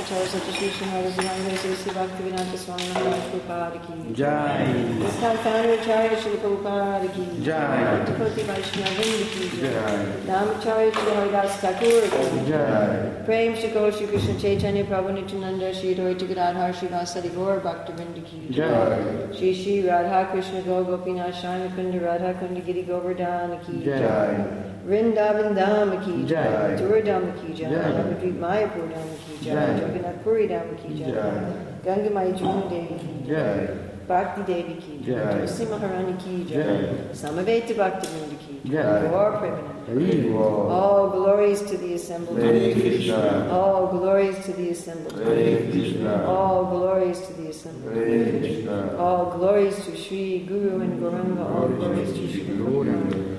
Acharya Satyashri Srimad Bhagavad Sri Bhaktivedanta Swami Maharaj Prabhupada ki Jai. Iskon founder Acharya Shri Prabhupada ki Jai. Bhakti Vaishnava ki Jai. Namacharya Shri Haridas Thakur ki Jai. Prem Shri Gaur Shri Krishna Chaitanya Prabhu Nityananda Shri Advaita Gadadhar Shri Vasadi Gaur Bhaktivinoda ki Jai. Shri Shri Radha Krishna Gaur Gopinath Shami Kunda Radha Kunda Giri Govardhana ki Jai. Vrindavan Dham ki Jai. Mathura Dham ki Jai, Jai. Navadvip Mayapur Dham ki Jai, Jai. Jagannath Puri Dham ki Jai, Jai. Ganga Mai Juna Devi ki Jai. Bhakti Devi ki Jai, Jai. Tulsi Maharani ki Jai, Jai. Samaveta Bhaktivinoda ki Jai, Jai. Gaur Premanand. Haribo. All glories to the assembled. Hare Krishna. All glories to the assembled. Hare Krishna. All glories to the assembled. Hare Krishna. All glories to Sri Guru and Gauranga. All glories to Sri Guru and Gauranga.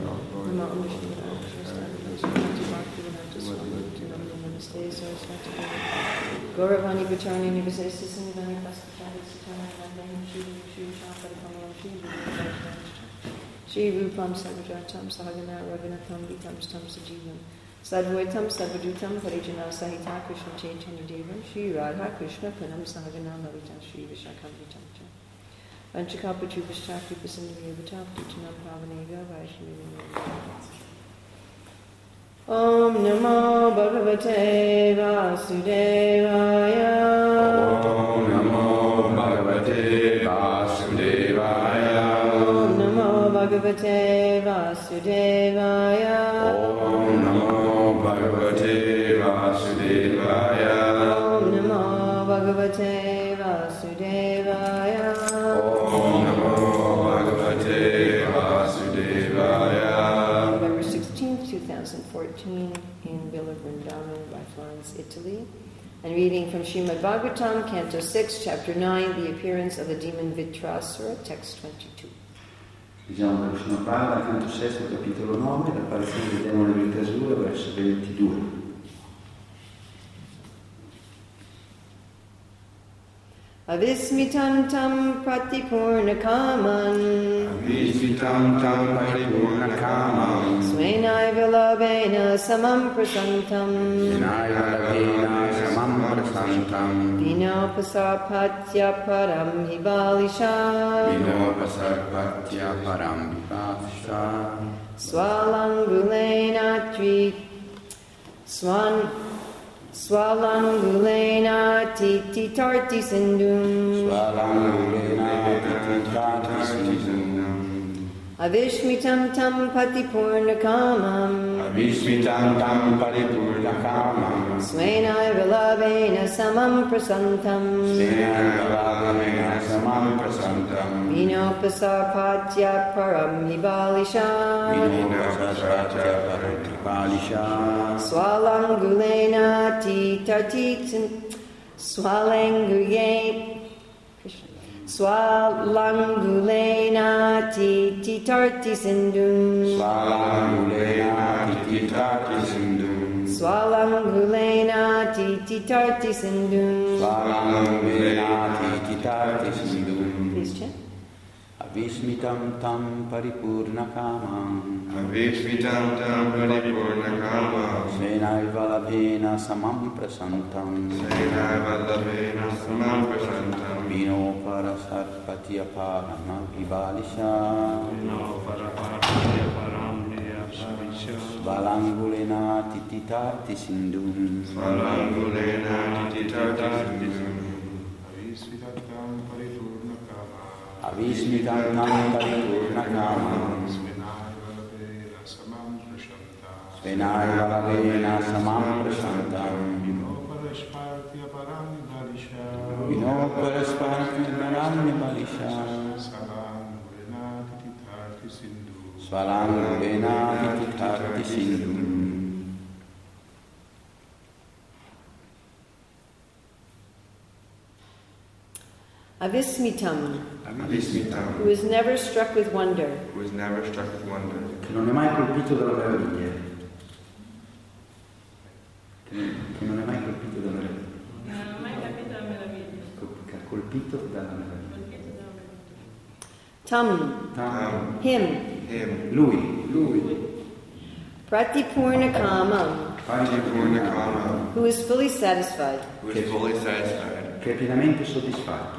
Gauravani Bacharni Nivasesi Sindhani Pasachari Satana Vandana Shri Shri Shampari Kamalam Shri Rupam Savajatam Sahagana Raghunatham Vitam Stam Sajivam Sadvaitam Savadutam Parijana Sahita Krishna Chaitanya Devam Shri Radha Krishna Punam Sahagana Lavita Shri Vishakam Vitam Vanchakapachu Vishakri Pasindriya Vitapti Tunam Pavanega Vaishnavi Om Namo Bhagavate Vasudevaya. Om Namo Bhagavate Vasudevaya. Om Namo Bhagavate Vasudevaya. Om Namo Bhagavate Vasudevaya. Om Namo Bhagavate Vasudevaya. Om Namo Bhagavate Vasudevaya. November 16th, 2014, in Villa Vrindavan by Florence, Italy. And reading from Srimad Bhagavatam, Canto 6, Chapter 9, The Appearance of the Demon Vitrasura, Text 22. Leggiamo Krishna Prabhupada, canto 6, capitolo 9, l'apparizione del demone Vitrasura, verso 22. Avismitam tam pratipurnakaman Avismitam tam paripurnakamam. Svenaiva labena samam prasantam Vinayavena samam prasantam. Vinopasarpatya param hibalisha Vinopasarpatya param vipasha. Swalangulena Swalangulena titi tarti sindhum Svalangulena tititati sindhum. Avishmitam tam patipurnakamam Avismitam tam paripurnakamam. Svenaiva labena samam prasantam Svenaivalavena samam prasantam. Vinopasarpatya param hibalisha Vinopasarpatya param vipasha. Swalangulena tititarti sindhum Svalangulena tititati sindhum. Swalangulena tititarti sindhum. Svalangulena tititati sindhum. Please chant. Avismitam tam paripurnakamam Avismitam tam paripurnakamam. Svenaiva labena samam prasantam Svenaivalavena samam prasantam. Vino parasarpatya parama vibalisha Svalangulena tititati sindhum Svalangulena tititati sindhum. Avismitam tam paripurnakamam Svenaiva labena samam prasantam Vino paraspartya param vibalisha Svalangulena tititati sindhum. Avismitam, Avismitam, who is never struck with wonder, who is never struck with wonder, Che non è mai colpito dalla meraviglia. Che non è mai colpito dalla meraviglia. Che ha colpito dalla meraviglia. Tam, him, him, Lui. Pratipurnakamam, Paripurna Kama, who is fully satisfied. who is fully satisfied. che è pienamente soddisfatto.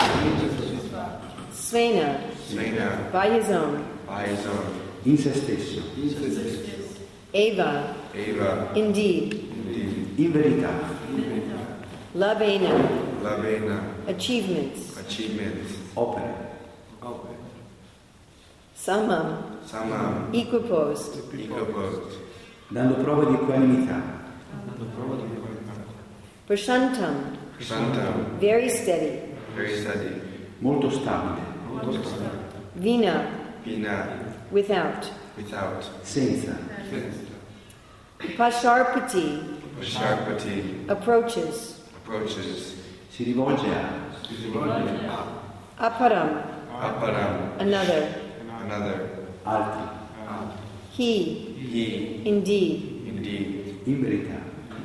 Svena, Svena, by his own. by his own. In se stesso, Eva, Eva, indeed. indeed. in verità, Labena, Lavena, achievements. achievements. opere, Samam, Samam, equiposed. equiposed. dando prova di equanimità, Prashantam, Prasantam, very steady. very steady. molto stabile, Vina, Bina, without. without. senza, Pasharpati, Sharpati, approaches. approaches. si rivolge a Aparam, Aparam, another. another. altri, He, He, indeed. indeed. in verità,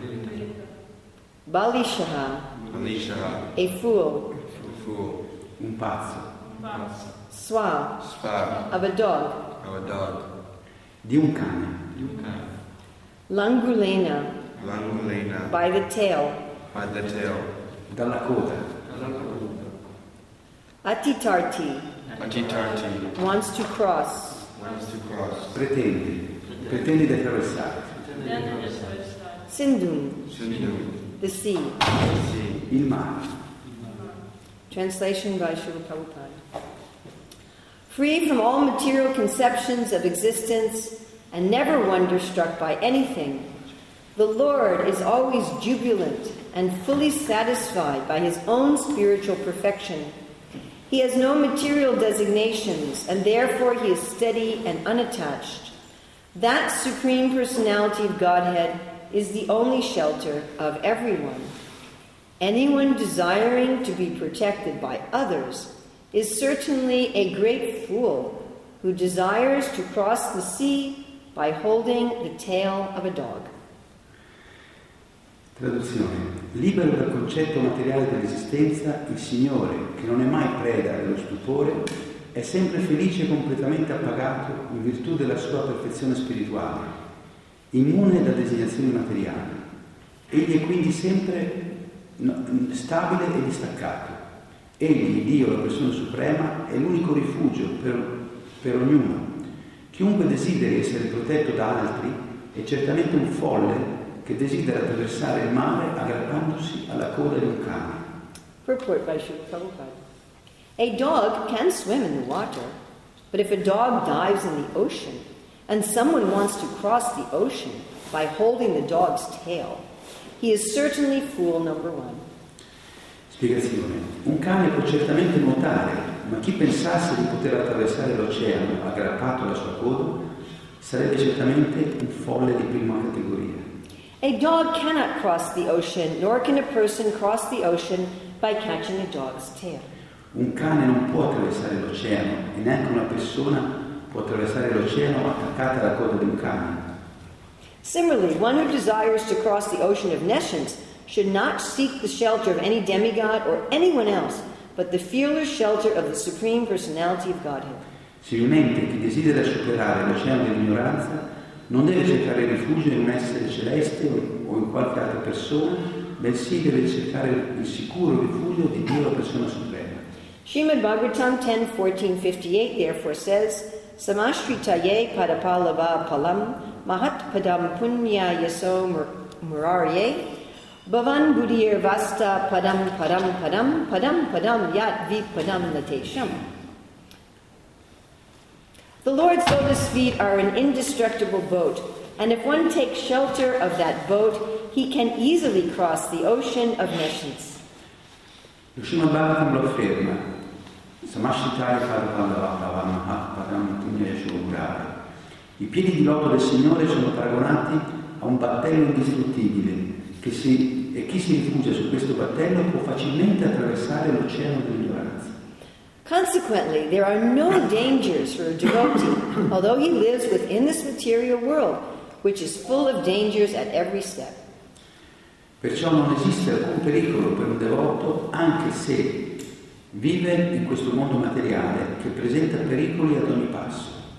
Balishaha, Alisha, a fool. fool. un pazzo, Swa, Spa, of a dog. of a dog. di un cane, Langulena, Langulena, by the tail. by the tail. dalla coda, Atitarti, Atitarti, wants to cross. wants to cross. pretende di attraversare, Sindhum, Sindhu, the sea. sea. il mare, Translation by Srila Prabhupada. Free from all material conceptions of existence and never wonder-struck by anything, the Lord is always jubilant and fully satisfied by his own spiritual perfection. He has no material designations, and therefore he is steady and unattached. That Supreme Personality of Godhead is the only shelter of everyone. Anyone desiring to be protected by others is certainly a great fool who desires to cross the sea by holding the tail of a dog. Traduzione. Libero dal concetto materiale dell'esistenza, il Signore, che non è mai preda dello stupore, è sempre felice e completamente appagato in virtù della sua perfezione spirituale, immune da designazioni materiali. Egli è quindi sempre stabile e distaccato. Egli, Dio, la persona suprema, è l'unico rifugio per ognuno. Chiunque desideri essere protetto da altri è certamente un folle che desidera attraversare il mare aggrappandosi alla coda di un cane. Purport by Srila Prabhupada. A dog can swim in the water, but if a dog dives in the ocean and someone wants to cross the ocean by holding the dog's tail, he is certainly fool number one. Spiegazione. Un cane può certamente nuotare, ma chi pensasse di poter attraversare l'oceano aggrappato alla sua coda sarebbe certamente un folle di prima categoria. A dog cannot cross the ocean, nor can a person cross the ocean by catching a dog's tail. Un cane non può attraversare l'oceano e neanche una persona può attraversare l'oceano attaccata alla coda di un cane. Similarly, one who desires to cross the ocean of nescience should not seek the shelter of any demigod or anyone else, but the fearless shelter of the Supreme Personality of Godhead. Similmente, chi desidera superare l'oceano dell'ignoranza non deve cercare rifugio in un essere celeste o in qualche altra persona, bensì deve cercare il sicuro rifugio di Dio, la persona suprema. Srimad Bhagavatam 10:14-58 therefore says, Samashritaye padapalava palam mahat padam punya yaso murarye bhavan buddhir vasta padam padam padam padam padam yat vipadam natesham. The Lord's lotus feet are an indestructible boat, and if one takes shelter of that boat, he can easily cross the ocean of nescience. Lo Srimad Bhagavatam lo afferma, Samashritaye padam punya yaso murarye. I piedi di loto del Signore sono paragonati a un battello indistruttibile e chi si rifugia su questo battello può facilmente attraversare l'oceano dell'ignoranza. Consequently, there are no dangers for a devotee, although he lives within this material world, which is full of dangers at every step. Perciò non esiste alcun pericolo per un devoto, anche se vive in questo mondo materiale che presenta pericoli ad ogni passo.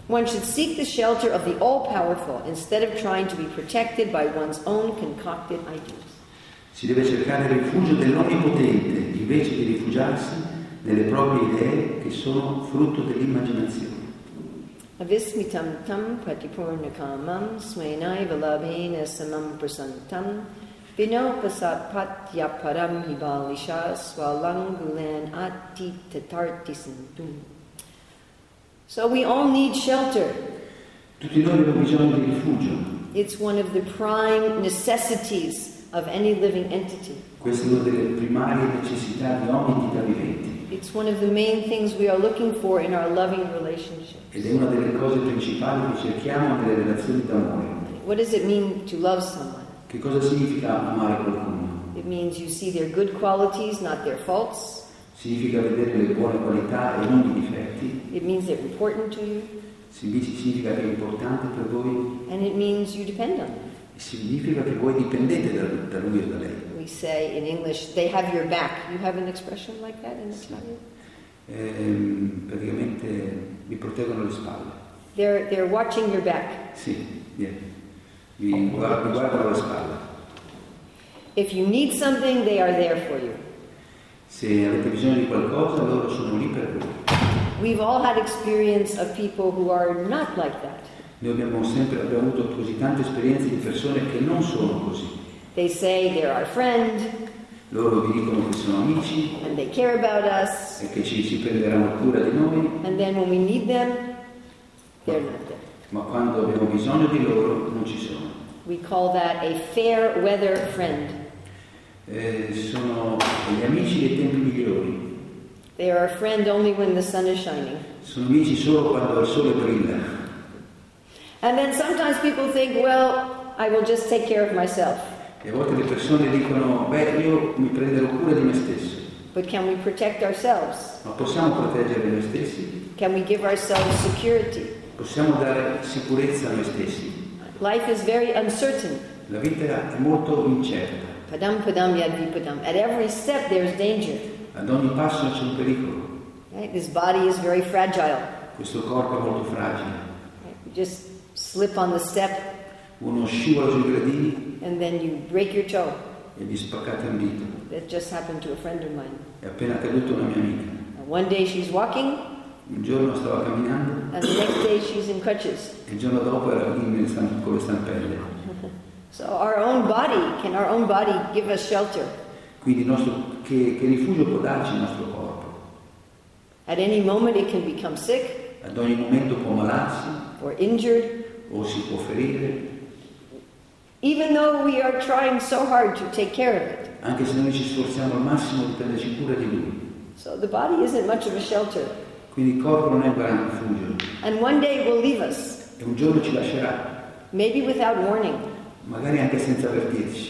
One should seek the shelter of the all-powerful instead of trying to be protected by one's own concocted ideas. Si deve cercare il rifugio dell'Onnipotente invece di rifugiarsi nelle proprie idee che sono frutto dell'immaginazione. Avismitam tam pratipurnakamam swainai valabhena samam prasantam vinopasapatyaparam hibalisha swalangulan attitatartisantum. So we all need shelter. Tutti noi abbiamo bisogno di rifugio. It's one of the prime necessities of any living entity. Questa è una delle primarie necessità di ogni entità vivente. It's one of the main things we are looking for in our loving relationships. Ed è una delle cose principali che cerchiamo nelle relazioni d'amore. What does it mean to love someone? Che cosa significa amare qualcuno? It means you see their good qualities, not their faults. Significa vedere le buone qualità e non i difetti. It means they're important to you. Significa che è importante per voi. And it means you depend on them. Significa che voi dipendete da lui o da lei. We say in English, they have your back. You have an expression like that in Italian? Praticamente vi proteggono le spalle. They're watching your back. Sì, vi guardano le spalle. If you need something, they are there for you. Se avete bisogno di qualcosa, loro sono lì per voi. We've all had experience of people who are not like that. Noi abbiamo avuto così tante esperienze di persone che non sono così. They say they're our friend. Loro vi dicono che sono amici. And they care about us. E che ci prenderanno cura di noi. And then when we need them, they're not there. Ma quando abbiamo bisogno di loro, non ci sono. We call that a fair weather friend. Sono gli amici dei tempi migliori. They are a friend only when the sun is shining. Sono amici solo quando il sole brilla. And then sometimes people think, well, I will just take care of myself. E a volte le persone dicono, io mi prenderò cura di me stesso. But can we protect ourselves? Ma possiamo proteggere noi stessi? Can we give ourselves security? Possiamo dare sicurezza a noi stessi? Life is very uncertain. La vita è molto incerta. Padam padam yad vipadam. At every step there's danger. Ad ogni passo c'è un pericolo. Right? This body is very fragile. Questo corpo è molto fragile. Right? You just slip on the step. Uno scivola sui gradini. And then you break your toe. E vi spaccate un dito. That just happened to a friend of mine. È appena accaduto a una mia amica. One day she's walking. Un giorno stava camminando. And the next day she's in crutches. E il giorno dopo era con le stampelle. So can our own body give us shelter? Quindi che rifugio può darci il nostro corpo? At any moment it can become sick. Ad ogni momento può ammalarsi. Or injured. O si può ferire. Even though we are trying so hard to take care of it. Anche se noi ci sforziamo al massimo di prenderci cura di lui. So the body isn't much of a shelter. Quindi il corpo non è un gran rifugio. And one day it will leave us. E un giorno ci lascerà. Maybe without warning. Magari anche senza avvertirci.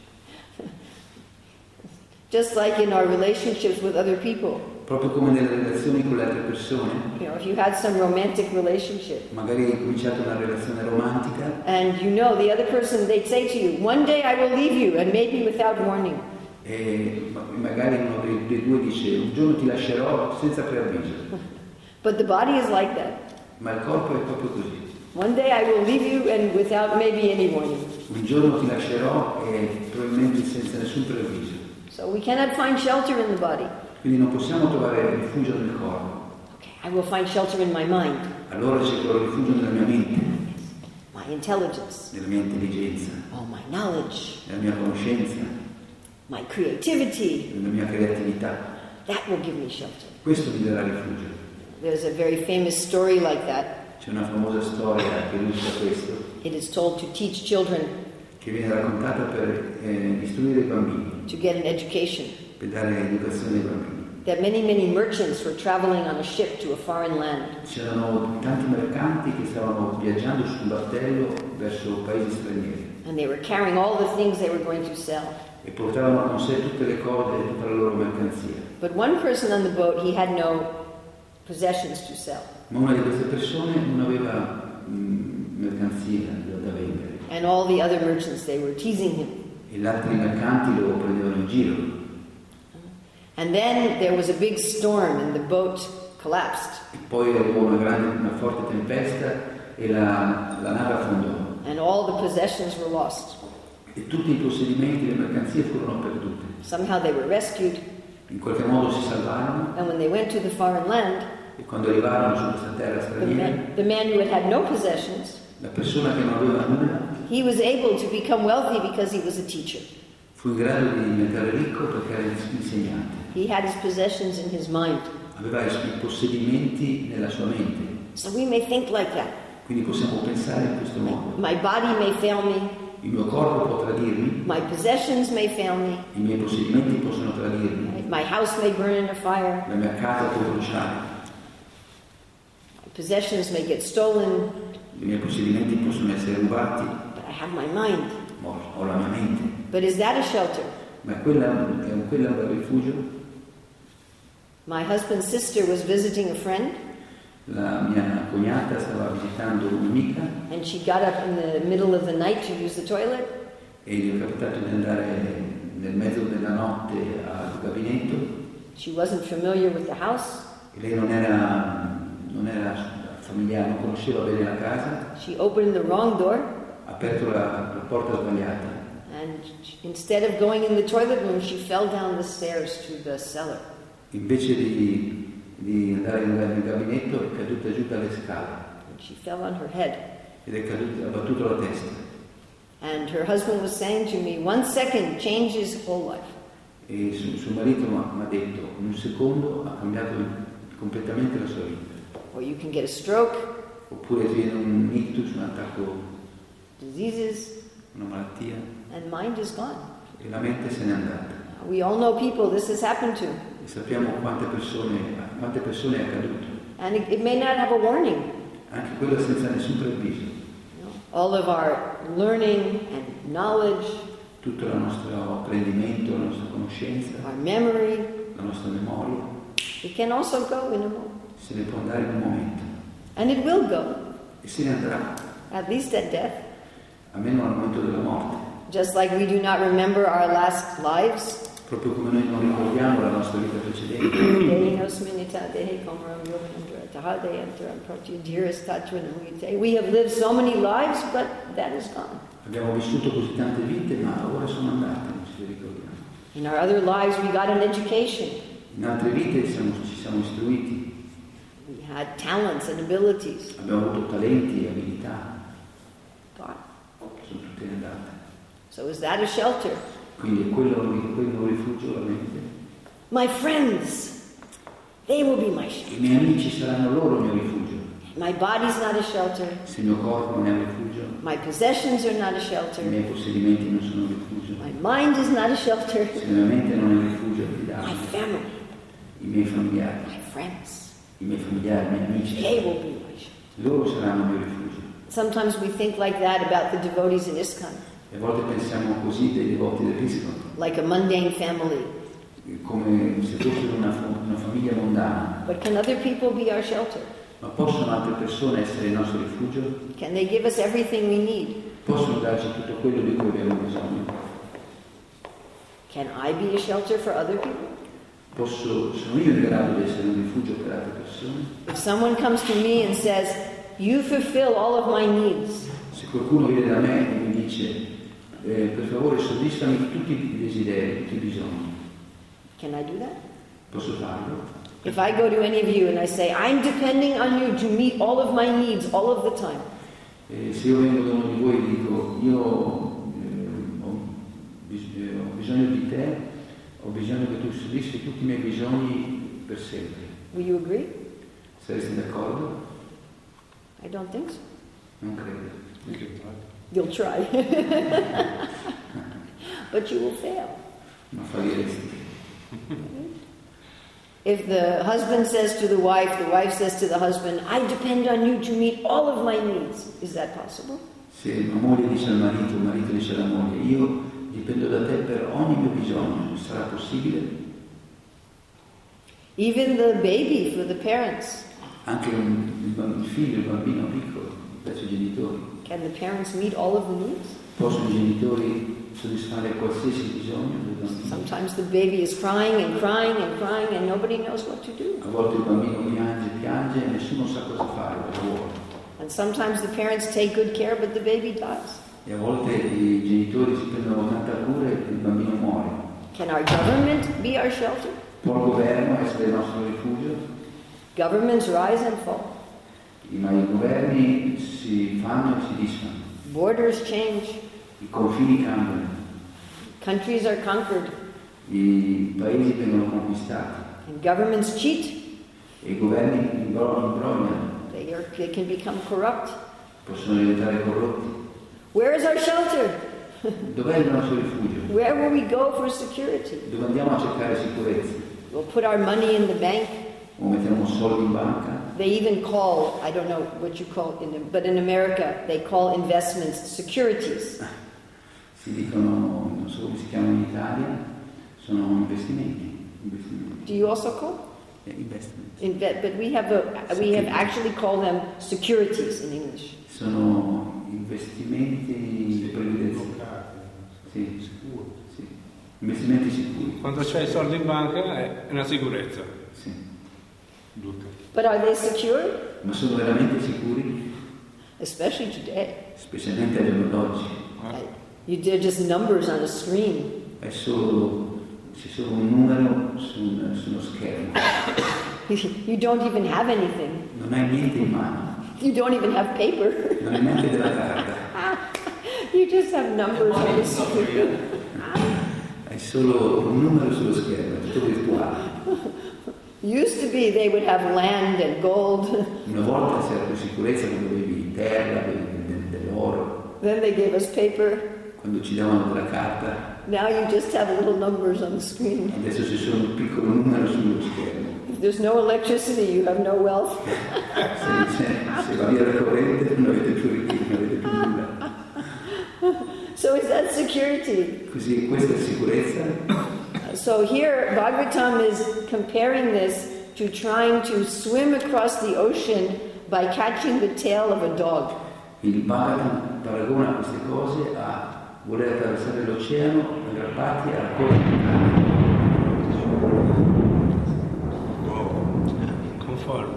Just like in our relationships with other people. Proprio come nelle relazioni con le altre persone. You know, if you had some romantic relationship. Magari hai cominciato una relazione romantica. And you know the other person, they'd say to you, one day I will leave you, and maybe without warning. E magari uno dei due dice, un giorno ti lascerò senza preavviso. But the body is like that. Ma il corpo è proprio così. One day I will leave you and without maybe any warning. Un giorno ti lascerò e probabilmente senza nessun preavviso. So we cannot find shelter in the body. Quindi non possiamo trovare rifugio nel corpo. Okay, I will find shelter in my mind. Allora cercherò rifugio nella mia mente, My intelligence. nella mia intelligenza, Oh, my knowledge. nella mia conoscenza, My creativity. nella mia creatività. That will give me shelter. Questo mi darà rifugio. There's a very famous story like that. C'è una famosa storia che illustra questo, It is told to teach children che viene raccontata per istruire i bambini, to get an education. per dare educazione ai bambini. That many merchants were traveling on a ship to a foreign land. C'erano tanti mercanti che stavano viaggiando su un battello verso paesi stranieri And they were carrying all the things they were going to sell. e portavano con sé tutte le cose e tutta la loro mercanzia. But one person on the boat, he had no possessions to sell. Ma una di queste persone non aveva mercanzia da vendere. And all the other merchants, they were teasing him. E gli altri mercanti lo prendevano in giro. And then there was a big storm and the boat collapsed. E poi arrivò una forte tempesta e la nave affondò. And all the possessions were lost. E tutti i possedimenti, le mercanzie furono perdute. Somehow they were rescued. In qualche modo si salvarono And when they went to the foreign land, e quando arrivarono su questa terra straniera, the man who had no possessions, la persona che non aveva nulla he was able to become wealthy because he was a teacher. fu in grado di diventare ricco perché era insegnante. He had his possessions in his mind. Aveva i possedimenti nella sua mente. So we may think like that. Quindi possiamo pensare in questo modo. My body may fail me. Il mio corpo può tradirmi, My possessions may fail me. i miei possedimenti possono tradirmi, My house may burn in a fire. la mia casa può bruciare, My possessions may get stolen. i miei possedimenti possono essere rubati, But I have my mind. ma ho la mia mente. But is that a shelter? Ma quella è un rifugio? My husband's sister was visiting a friend, La mia cognata stava visitando un'amica and she got up in the middle of the night to use the toilet. e gli è capitato di andare nel mezzo della notte al gabinetto She wasn't familiar with the house. e lei non era familiare, non conosceva bene la casa, She opened the wrong door, ha aperto la porta sbagliata and instead of going in the toilet room, she fell down the stairs to the cellar. invece di andare nel gabinetto è caduta giù dalle scale And she fell on her head. ed ha battuto la testa. And her husband was saying to me, 1 second changes whole life. E suo marito mi ha detto, in un secondo ha cambiato completamente la sua vita. Or you can get a stroke, Oppure ti viene un ictus, un attacco, diseases, una malattia, and mind is gone. e la mente se n'è andata. We all know people this has happened to. E sappiamo quante persone è accaduto. And it may not have a warning. Anche quello senza nessun preavviso. All of our learning and knowledge, Tutto il nostro apprendimento, la nostra conoscenza, our memory, la nostra memoria, it can also go in a moment. se ne può andare in un momento. And it will go, E se ne andrà, at least at death. almeno al momento della morte. Just like we do not remember our last lives. Proprio come noi non ricordiamo la nostra vita precedente. We have lived so many lives, but that is gone. Abbiamo vissuto così tante vite, ma ora sono andate, non ci ricordiamo. In our other lives, we got an education. In altre vite ci siamo istruiti, We had talents and abilities. abbiamo avuto talenti e abilità, Gone. sono tutte andate. So is that a shelter? Quindi è quello un rifugio, la mente. My friends, they will be my shelter. I miei amici saranno loro il mio rifugio. My body's not a shelter. Se il mio corpo non è un rifugio, My possessions are not a se shelter. i miei possedimenti non sono un rifugio, My mind is not a shelter. se la mia mente non è un rifugio My affidabile, family, i miei familiari, my friends, i miei amici, they will be my shelter. loro saranno il mio rifugio. Sometimes we think like that about the devotees in ISKCON, E a volte pensiamo così dei devoti dell'ISKCON, like a mundane family. come se fossero una famiglia mondana. But can other people be our shelter? Ma possono altre persone essere il nostro rifugio? Can they give us everything we need? Possono darci tutto quello di cui abbiamo bisogno? Can I be a shelter for other people? Sono io in grado di essere un rifugio per altre persone? If someone comes to me and says, you fulfill all of my needs, Se qualcuno viene da me e mi dice per favore soddisfami tutti i desideri, tutti i bisogni, can I do that? posso farlo? If I go to any of you and I say, I'm depending on you to meet all of my needs all of the time, Se io vengo da uno di voi e dico io ho bisogno di te, ho bisogno che tu soddisfi tutti i miei bisogni per sempre, will you agree? saresti d'accordo? I don't think so. Non credo. You'll try. But you will fail. Ma falliresti. If the husband says to the wife says to the husband, I depend on you to meet all of my needs. Is that possible? Se una moglie dice al marito, il marito dice alla moglie, io dipendo da te per ogni mio bisogno, sarà possibile? Even the baby for the parents. Anche il figlio, il bambino piccolo, verso i genitori. Can the parents meet all of the needs? Possono i genitori soddisfare qualsiasi bisogno del bambino? Sometimes the baby is crying and crying and crying and nobody knows what to do. A volte il bambino piange e nessuno sa cosa fare, cosa vuole. And sometimes the parents take good care but the baby dies. E a volte i genitori si prendono tanta cura e il bambino muore. Can our government be our shelter? Può il governo essere il nostro rifugio? Governments rise and fall. Ma i governi si fanno e si disfanno. Borders change. I confini cambiano. Countries are conquered. I paesi vengono conquistati. And governments cheat. E i governi imbrogliano. They can become corrupt. Possono diventare corrotti. Where is our shelter? Dov'è il nostro rifugio? Where will we go for security? Dove andiamo a cercare sicurezza? We'll put our money in the bank. O mettiamo soldi in banca? They even call, I don't know what you call it, but in America they call investments securities. Si dicono, non so come si chiamano in Italia, sono investimenti. Do you also call? Investments. But we have actually called them securities in English. Sono investimenti previdenziali. Sì, sì. Investimenti sicuri. Quando c'hai i soldi in banca è una sicurezza. Sì. But are they secure? Ma sono veramente sicuri? Especially today. Specialmente al giorno d'oggi. They're just numbers on a screen. C'è solo un numero sullo schermo. You don't even have anything. Non hai niente in mano. You don't even have paper. Non hai neanche della carta. You just have numbers on the screen. Hai solo un numero sullo schermo, è tutto virtuale. Used to be they would have land and gold. Una volta c'era più sicurezza quando avevi terra, avevi dell'oro. Then they gave us paper. Quando ci davano della carta. Now you just have little numbers on the screen. Adesso c'è solo un piccolo numero sullo schermo. If there's no electricity, you have no wealth. Se va via la corrente non avete più ricchezza, non avete più nulla. So is that security? Così questa è sicurezza. So here Bhagavatam is comparing this to trying to swim across the ocean by catching the tail of a dog. Il Bhagavatam paragona queste cose a voler attraversare l'oceano aggrappati alla coda di un cane. Conforme.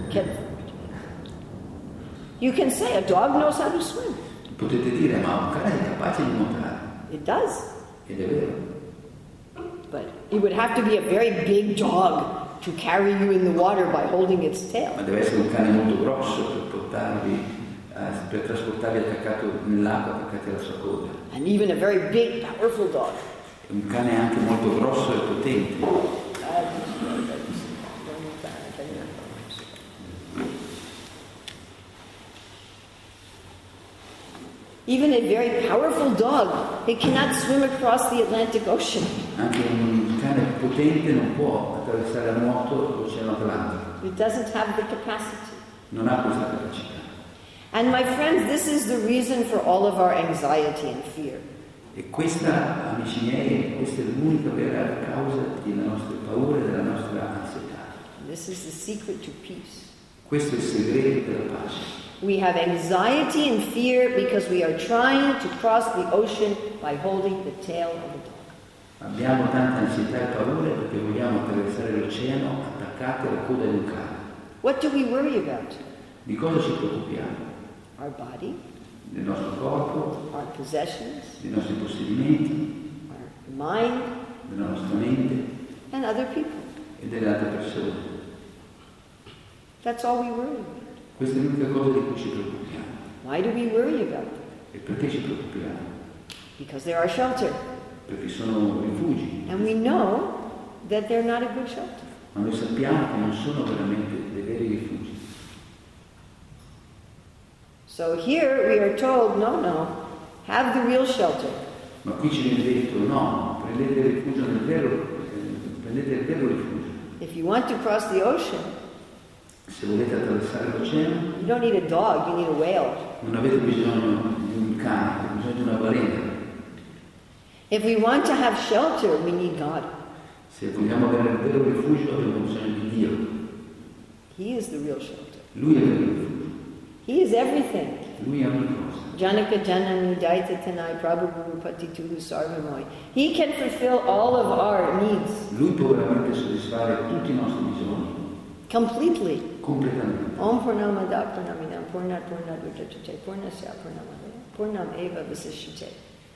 You can say a dog knows how to swim. Potete dire, ma un cane è capace di nuotare. It does. Ed è vero. But it would have to be a very big dog to carry you in the water by holding its tail. Ma deve essere un cane molto grosso per trasportarvi attaccato nell'acqua, attaccati alla sua coda. And even a very big, powerful dog. Un cane anche molto grosso e potente. Even a very powerful dog, it cannot swim across the Atlantic Ocean. Anche un cane potente non può attraversare a nuoto l'Oceano Atlantico. It doesn't have the capacity. Non ha questa capacità. And my friends, this is the reason for all of our anxiety and fear. E questa, amici miei, questa è l'unica vera causa delle nostre paure e della nostra ansietà. This is the secret to peace. Questo è il segreto della pace. We have anxiety and fear because we are trying to cross the ocean by holding the tail of a dog. Abbiamo tanta ansietà e paure perché vogliamo attraversare l'oceano attaccati alla coda di un cane. What do we worry about? Di cosa ci preoccupiamo? Our body, Del nostro corpo, our possessions, dei nostri possedimenti, our mind, della nostra mente and other people. e delle altre persone. That's all we worry about. Questa è l'unica cosa di cui ci preoccupiamo. Why do we worry about them? E perché ci preoccupiamo? Because they're our shelter. Perché sono rifugi. And we know that they're not a good shelter. Ma noi sappiamo che non sono veramente dei veri rifugi. So here we are told, no, have the real shelter. Ma qui ci viene detto, no, prendete il rifugio nel vero, prendete il vero rifugio. If you want to cross the ocean, Se volete attraversare l'oceano, you don't need a dog, you need a whale. non avete bisogno di un cane, avete bisogno di una balena. If we want to have shelter, we need God. Se vogliamo avere il vero rifugio, abbiamo bisogno di Dio. He is the real shelter. Lui è il vero rifugio. He is everything. Lui è ogni cosa. Janaka Janani Daita Tanai Prabhu Guru Patituhu Sarvamoi. He can fulfill all of our needs. Lui può veramente soddisfare tutti i nostri bisogni. Completely. Completamente. Om Purnamada Purnamidam Purnat Purnat Vijayate Purnasya Purnamade Purnam Eva Vasishyate.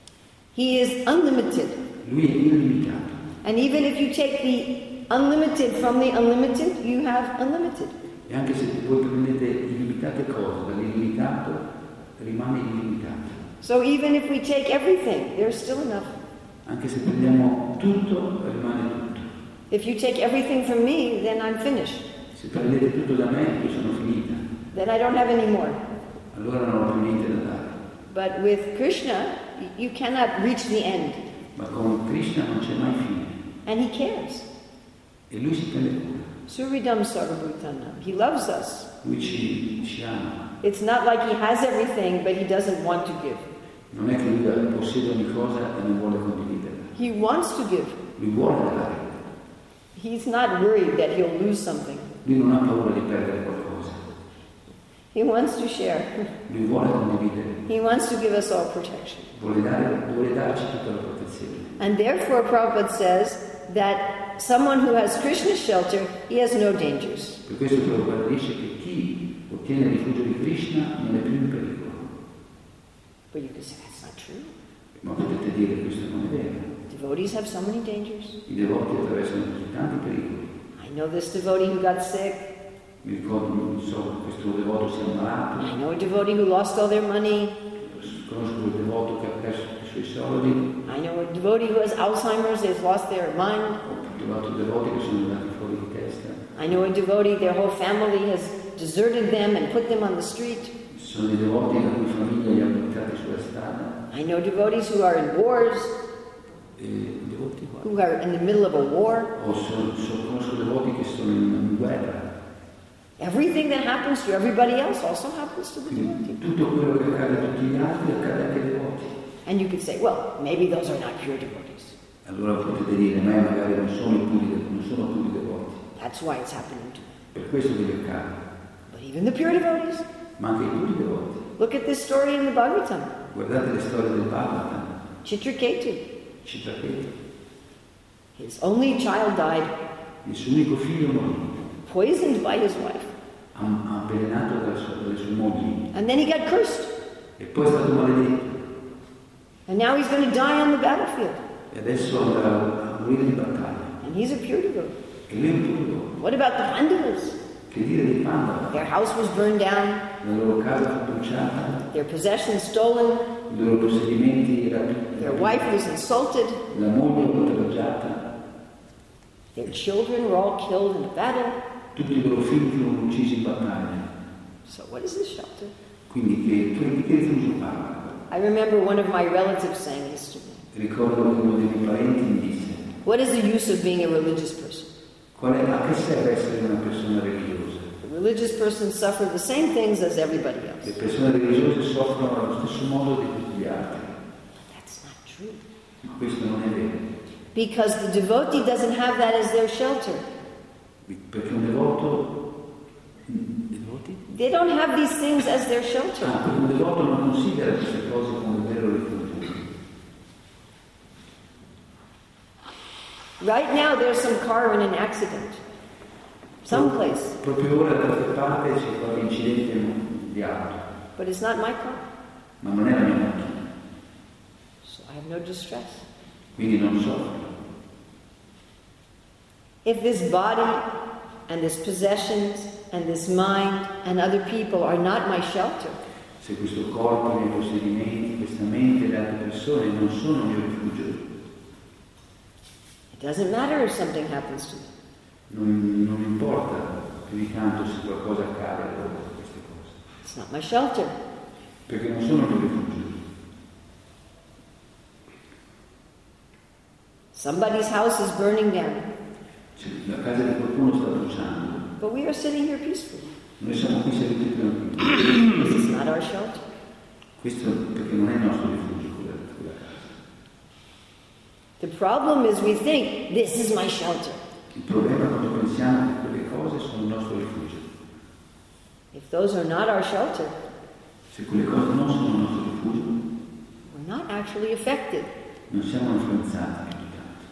He is unlimited. Lui è illimitato. And even if you take the unlimited from the unlimited, you have unlimited. E anche se voi prendete illimitate cose dall'illimitato, rimane illimitato. So even if we take everything, there's still enough. Anche se prendiamo tutto, rimane tutto. If you take everything from me, then I'm finished. Se prendete tutto da me, io sono finita. Then I don't have any more. Allora non ho più niente da dare. But with Krishna, you cannot reach the end. Ma con Krishna non c'è mai fine. And he cares. E lui si prende cura. Suridam Sarvabhutanam. He loves us. Lui ci ama. It's not like he has everything, but he doesn't want to give. Non è che lui possiede ogni cosa e non vuole condividerla. He wants to give. Lui vuole dare. He's not worried that he'll lose something. Lui non ha paura di perdere qualcosa. He wants to share. Lui vuole condividere. He wants to give us all protection. Vuole darci tutta la protezione. And therefore Prabhupada says that someone who has Krishna's shelter, he has no dangers. Per questo Prabhupada dice che chi ottiene il rifugio di Krishna non è più in pericolo. But you can say that's not true. Ma potete dire che questo non è vero. Devotees have so many dangers. I devoti attraversano così tanti pericoli. I know this devotee who got sick. Mi ricordo, non so, questo devoto si è ammalato. I know a devotee who lost all their money. Conosco quel devoto che ha perso tutti i suoi soldi. I know a devotee who has Alzheimer's, they've lost their mind. Ho trovato devoti che sono andati fuori di testa. I know a devotee, their whole family has deserted them and put them on the street. Ci sono dei devoti la cui famiglia li ha buttati sulla strada. I know devotees who are in wars, Devoti qua. who are in the middle of a war. Conosco devoti che sono in guerra. Everything that happens to everybody else also happens to the devotee. Quindi tutto quello che accade a tutti gli altri accade anche ai devoti. And you could say, well, maybe those are not pure devotees. Allora potete dire, ma magari non sono puri devoti. That's why it's happening to me. Per questo che gli accade. But even the pure devotees, Ma anche i puri devoti. look at this story in the Bhagavatam. Guardate le storie del Bhagavatam. Chitraketu, Citraketu. his only child died, Il suo unico figlio morì. poisoned by his wife. Avvelenato dalle sue mogli. And then he got cursed. E poi è stato maledetto. And now he's going to die on the battlefield. E adesso andrà a morire in battaglia. And he's a pure devotee. E lui è un puro devoto. What about the Pandavas? Che dire dei Pandava? Their house was burned down, La loro casa fu bruciata, their possessions stolen, i loro possedimenti their wife was insulted, la moglie oltraggiata, their children were all killed in a battle. tutti i loro figli furono uccisi in battaglia. So what is this shelter? Quindi che rifugio parla? I remember one of my relatives saying this to me. Ricordo che uno dei miei parenti mi disse: What is the use of being a religious person? a che serve essere una persona religiosa? A religious person suffers the same things as everybody Le else. persone religiose soffrono allo stesso modo di tutti gli altri. But that's not true. Ma questo non è vero. Because the devotee doesn't have that as their shelter. Perché un devoto. Devoti? They don't have these things as their shelter. Perché un devoto non considera queste cose come un vero rifugio. Right now there's some car in an accident. Someplace. Proprio ora da qualche parte c'è qualche incidente di auto, But it's not my car. ma non è la mia macchina, So I have no distress. quindi non soffro. If this body and this possessions and this mind and other people are not my shelter, Se questo corpo, i miei possedimenti, questa mente e le altre persone non sono il mio rifugio, it doesn't matter if something happens to me. non importa più di tanto se qualcosa accade a queste cose, It's not my shelter. perché non sono il mio rifugio. Somebody's house is burning down, Cioè, la casa di qualcuno sta bruciando, but we are sitting here peacefully. noi siamo qui seduti tranquilli. This is not our shelter. Questo perché non è il nostro rifugio quella casa. The problem is we think, this is my shelter. Il problema è quando pensiamo che quelle cose sono il nostro rifugio. If those are not our shelter, Se quelle cose non sono il nostro rifugio, we're not actually affected. non siamo influenzati più di tanto.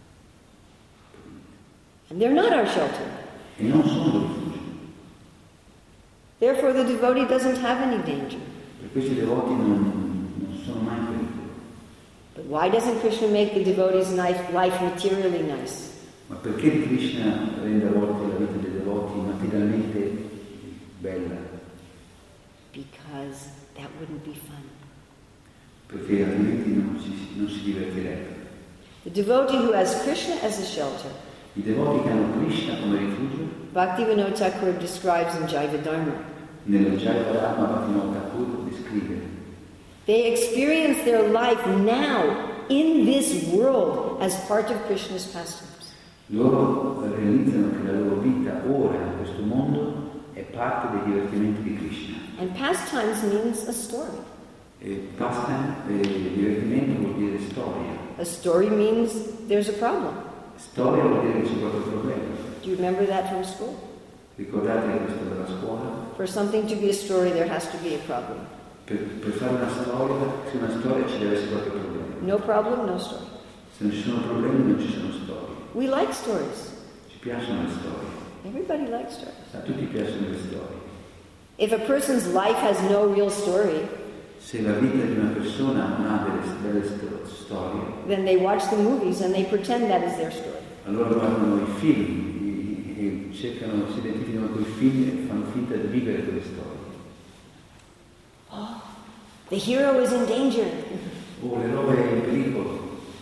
And they're not our shelter. E non sono il rifugio. Therefore, the devotee doesn't have any danger. Per questi devoti non sono mai in pericolo. But why doesn't Krishna make the devotee's life materially nice? Ma perché Krishna rende a volte la vita dei devoti materialmente bella? Because that wouldn't be fun. Perché altrimenti non si divertirebbe. The devotee who has Krishna as a shelter, I devoti che hanno Krishna come rifugio, Bhaktivinoda Thakur describes in Jaiva Dharma, nel Jaiva Dharma Bhaktivinoda Thakur descrive, they experience their life now in this world as part of Krishna's pastimes. loro realizzano che la loro vita ora in questo mondo è parte dei divertimenti di Krishna. And pastimes means a story. E pastime, divertimento vuol dire storia. A story means there's a problem. Storia vuol dire che c'è qualche problema. Do you remember that from school? Ricordate questo dalla scuola? For something to be a story, there has to be a problem. Per fare una storia, se una storia ci deve essere qualche problema. No problem, no story. Se non ci sono problemi non ci sono storie. We like stories. Ci piacciono le storie. Everybody likes stories. A tutti piacciono le storie. If a person's life has no real story, Se la vita di una persona non ha delle belle storie, then they watch the movies and they pretend that is their story. allora guardano i film e cercano, si identificano con i film e fanno finta di vivere quelle storie. Oh, the hero is in danger. Oh, l'eroe è in pericolo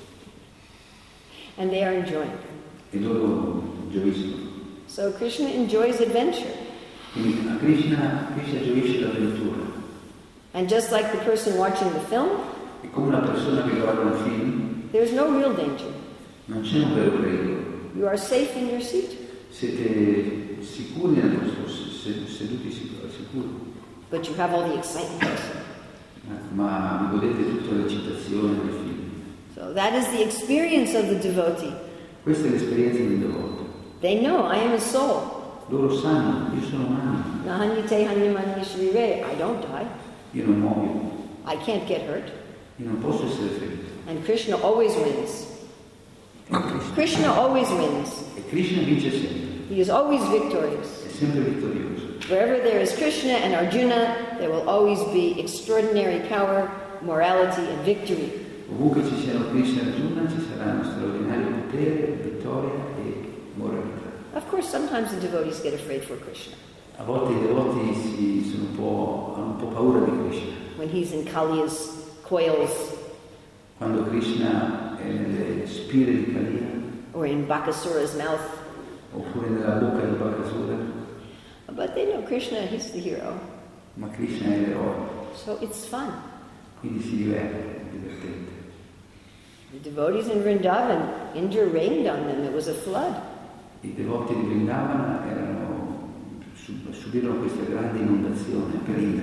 And they are enjoying. e loro gioiscono. So Krishna enjoys adventure. Quindi a Krishna gioisce l'avventura. And just like the person watching the film, E come una persona che guarda un film, there's no real danger. non c'è un vero pericolo. You are safe in your seat. Siete sicuri nel vostro seduti sicuri. But you have all the excitement. Ma vi godete tutta l'eccitazione del film. So that is the experience of the devotee. Questa è l'esperienza del devoto. They know I am a soul. Loro sanno, io sono umano, Nahanyate hanyamani shrire. I don't die. io non muoio, I can't get hurt. io non posso essere ferito. And Krishna always wins. Krishna always wins. E Krishna vince sempre, He is always victorious. è sempre vittorioso. Wherever there is Krishna and Arjuna, there will always be extraordinary power, morality, and victory. Ovunque ci siano Krishna e Arjuna ci saranno straordinario potere, vittoria e moralità. Of course, sometimes the devotees get afraid for Krishna. A volte i devoti hanno un po' paura di Krishna. When he's in Kaliya's coils Quando Krishna è nelle spire di Kaliya, or in Bakasura's mouth. oppure nella bocca di Bakasura, But they know Krishna, he's the hero. ma Krishna è l'eroe, So it's fun. quindi si diverte, è divertente. The devotees in Vrindavan, Indra rained on them. It was a flood. I devoti di Vrindavana subirono questa grande inondazione per Indra,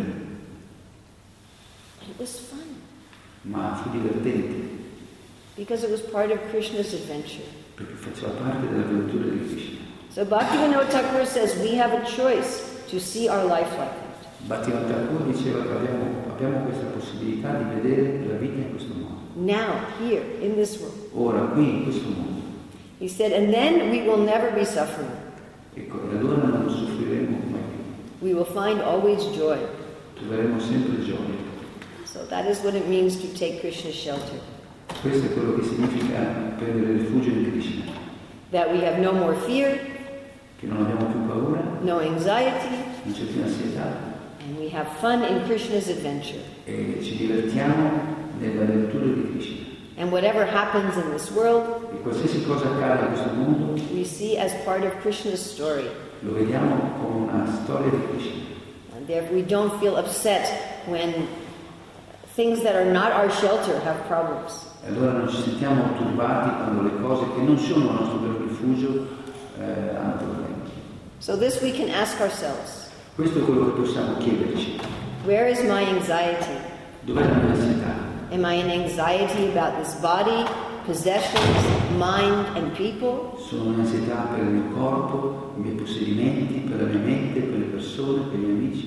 It was fun ma fu divertente because it was part of Krishna's adventure. perché faceva parte dell'avventura di Krishna. So Bhaktivinoda Thakur says we have a choice to see our life like that. Bhaktivinoda Thakur diceva che abbiamo questa possibilità di vedere la vita in questo modo, Now, here, in this world. ora, qui, in questo mondo. He said, and then we will never be suffering. Ecco, e allora non soffriremo mai più, We will find always joy. troveremo sempre gioia. So that is what it means to take Krishna's shelter. Questo è quello che significa prendere rifugio in Krishna, That we have no more fear, che non abbiamo più paura, no anxiety, non c'è più ansietà and we have fun in Krishna's adventure. e ci divertiamo nell'avventura di Krishna. And whatever happens in this world, E qualsiasi cosa accade in questo mondo we see as part of Krishna's story. lo vediamo come una storia di Krishna. And therefore we don't feel upset when things that are not our shelter have problems. E allora non ci sentiamo turbati quando le cose che non sono il nostro vero rifugio hanno problemi. So this we can ask ourselves, Questo è quello che possiamo chiederci. where is my anxiety? Dov'è la mia ansietà? Am I in anxiety about this body, possessions, mind, and people? Sono in ansietà per il mio corpo, i miei possedimenti, per la mia mente, per le persone, per gli amici?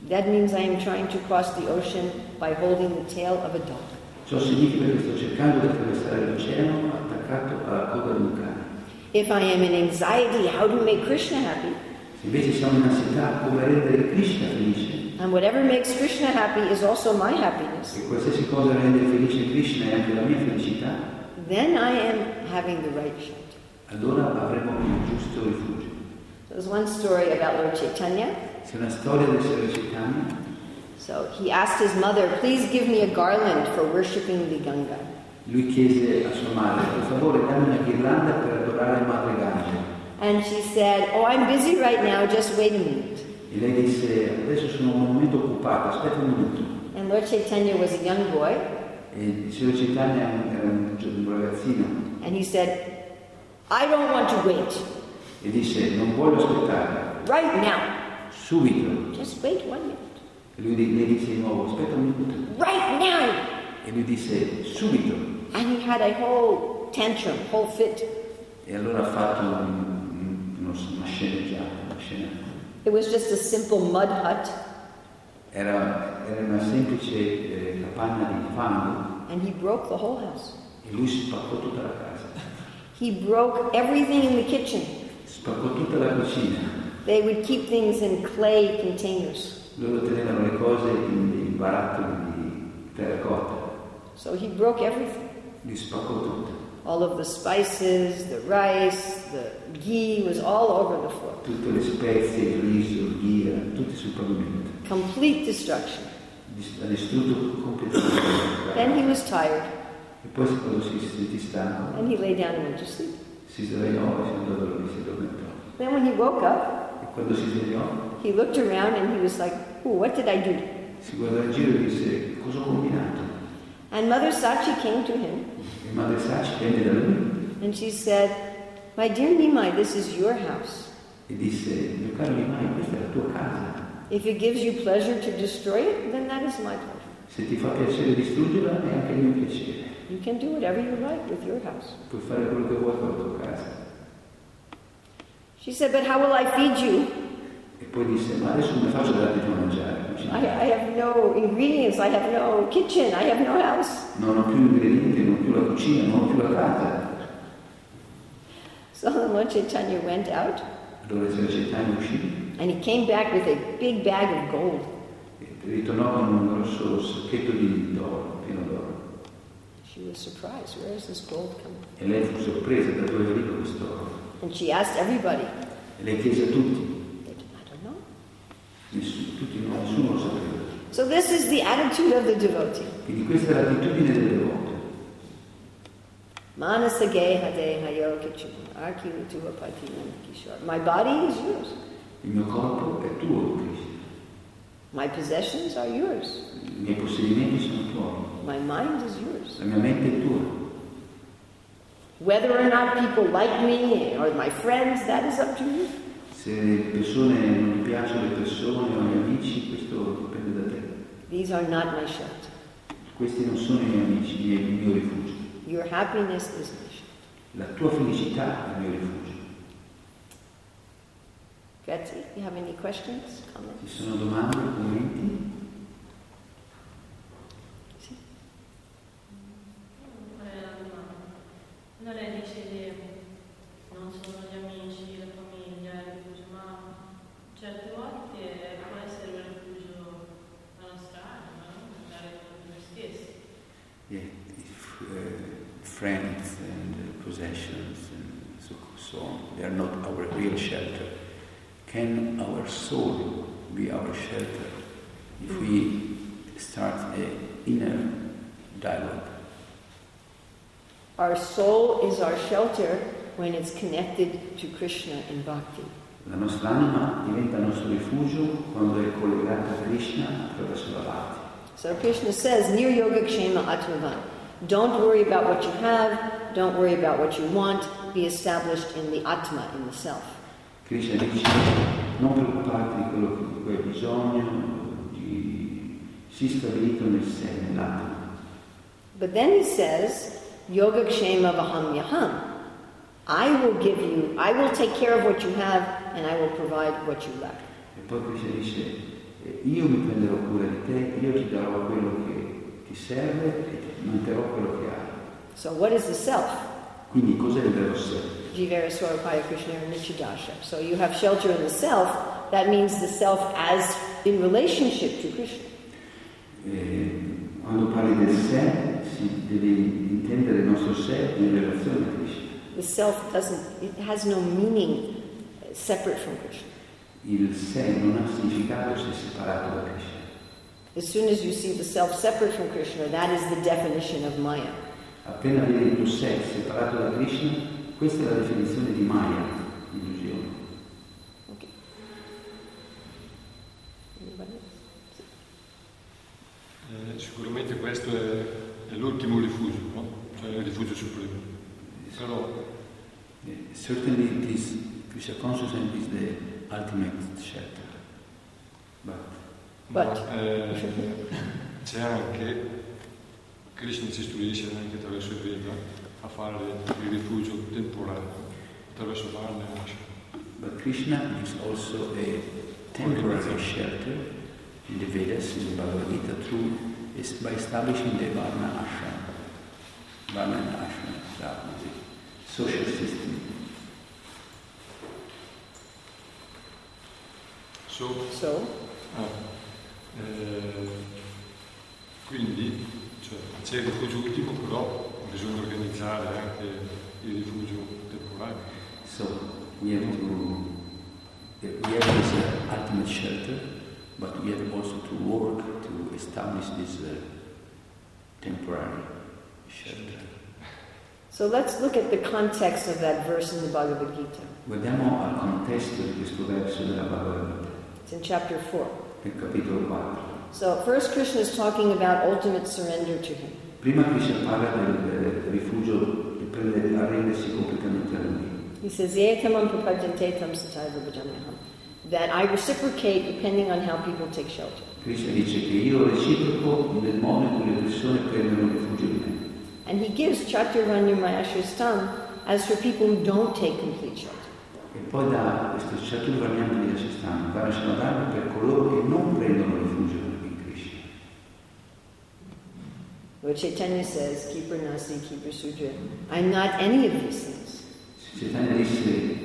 That means I am trying to cross the ocean by holding the tail of a dog. Ciò significa che sto cercando di attraversare l'oceano attaccato alla coda di un cane. If I am in anxiety, how to make Krishna happy? Se invece siamo in ansietà, come rendere Krishna felice? And whatever makes Krishna happy is also my happiness. E qualsiasi cosa rende felice Krishna è anche la mia felicità. Then I am having the right shelter. Allora avremo il giusto rifugio. So there's one story about Lord Chaitanya. C'è una storia del Signore Chaitanya. So he asked his mother, please give me a garland for worshipping the Ganga. Lui chiese a sua madre, per favore dammi una ghirlanda per adorare Madre Ganga. And she said, oh, I'm busy right now, just wait a minute. E lei disse, adesso sono un momento occupato, aspetta un minuto. And Lord Chaitanya was a young boy. E il Signore Chaitanya era un ragazzino. And he said, I don't want to wait. E disse, non voglio aspettare. Right now. Subito. Just wait 1 minute. E lei disse di nuovo, aspetta un minuto. Right now. E lui disse, subito. And he had a whole tantrum, whole fit. E allora ha fatto una sceneggiata, una scena. It was just a simple mud hut. Era una semplice capanna di fango. And he broke the whole house. E lui spaccò tutta la casa. He broke everything in the kitchen. Spaccò tutta la cucina. They would keep things in clay containers. Loro tenevano le cose in dei barattoli di terracotta. So he broke everything. Li spaccò tutto. All of the spices, the rice, the ghee was all over the floor. Tutte le spezie, il riso, il ghee, tutti sul pavimento. Complete destruction. Ha distrutto completamente. Then he was tired. E poi quando si sentì stanco, And he lay down and went to sleep. si svegliò e si andò a dormire, si addormentò. Then when he woke up, E quando si svegliò, he looked around and he was like, oh, what did I do? si guardò in giro e disse, cosa ho combinato? And Mother Sachi came to him E Madre Sachi venne da lui and she said, my dear Nimai, this is your house. e disse, mio caro Nimai, questa è la tua casa. If it gives you pleasure to destroy it, then that is my pleasure. Se ti fa piacere distruggerla, è anche il mio piacere. You can do whatever you like with your house. Puoi fare quello che vuoi con la tua casa. She said, but how will I feed you? E poi disse, ma adesso come faccio a darti da mangiare? I have no ingredients, I have no kitchen, I have no house. Non ho più ingredienti, non ho più la cucina, non ho più la casa. So Lord Chaitanya went out Allora il Signore Chaitanya uscì and he came back with a big bag of gold. e ritornò con un grosso sacchetto d'oro, pieno d'oro. She was surprised. Where is this gold coming? E lei fu sorpresa da dove veniva questo oro. And she asked everybody. E lei chiese a tutti, I don't know. nessuno lo sapeva. So this is the attitude of the devotee. Quindi questa è l'attitudine del devoto. Manasage hade hayo kichun arki utuapati kishore. My body is yours. Il mio corpo è tuo, Krishna. My possessions are yours. I miei possedimenti sono tuoi. My mind is yours. La mia mente è tua. Whether or not people like me or my friends, that is up to you. Se le persone non mi piacciono le persone o gli amici, questo dipende da te. These are not my shelter. Questi non sono i miei amici, il mio rifugio. Your happiness is my shelter. La tua felicità è il mio rifugio. Grazie. You have any questions, comments? Ci sono domande, commenti? Sì. Quando lei dice che non sono gli amici, la famiglia, il rifugio, ma certe volte può essere un rifugio la nostra anima, no? Magari con noi stessi. Yeah, if, friends and possessions and so on, they are not our real shelter. Can our soul be our shelter if we start an inner dialogue? Our soul is our shelter when it's connected to Krishna in bhakti. La nostra anima diventa il nostro rifugio quando è collegata a Krishna attraverso la bhakti. So Krishna says, Nir Yoga Kshema Atmavan. Don't worry about what you have, don't worry about what you want, be established in the Atma, in the self. Krishna dice, non preoccuparti di quello di cui hai bisogno, sii stabilito nel sé, nell'atma. But then he says, Yoga Kshema Vaham Yaham. I will take care of what you have and I will provide what you lack. E poi Krishna dice, io mi prenderò cura di te, io ti darò quello che ti serve e ti manterrò quello che hai. So what is the self? Quindi cos'è il vero sé? Jivara Swarapaya Krishna Nichidasha. So you have shelter in the self, that means the self as in relationship to Krishna. Quando parli del sé, si deve intendere il nostro sé in relazione a Krishna. The self it has no meaning separate from Krishna. Il sé non ha significato se separato da Krishna. As soon as you see the self separate from Krishna, that is the definition of Maya. Appena vedi il tuo sé separato da Krishna, questa è la definizione di Maya, illusione. Okay. Anybody else? Sicuramente questo è l'ultimo rifugio, no? Cioè il rifugio supremo. Però certainly this Krishna consciousness is the ultimate shelter. But c'è anche, Krishna ci istruisce anche attraverso il Veda a fare il rifugio temporaneo, attraverso Varna e Ashram. But Krishna is also a temporary shelter in the Vedas, in the Bhagavad Gita, by establishing the Varna Ashram. Varna and Ashram, the social system. Quindi c'è il rifugio ultimo, però bisogna organizzare anche il rifugio temporaneo. So we have this ultimate shelter, but we have also to work to establish this temporary shelter. So let's look at the context of that verse in the Bhagavad Gita. Guardiamo al contesto di questo verso della Bhagavad Gita. It's in chapter 4. Nel capitolo 4. So first Krishna is talking about ultimate surrender to him. Prima Krishna parla del rifugio di arrendersi completamente a lui. He says, Yetamam prapadyante tam sataiva bhajamyaham. That I reciprocate depending on how people take shelter. Krishna dice che io reciproco nel modo in cui le persone prendono rifugio di me. And he gives chaturvanya mayashastam as for people who don't take complete shelter. E poi dà questo chaturvanya mayashastam, varashanadharma per coloro che non prendono rifugio in Krishna. Lord Chaitanya says, Keeper Nasi, Keeper Sudra. I'm not any of these things. Chaitanya disse,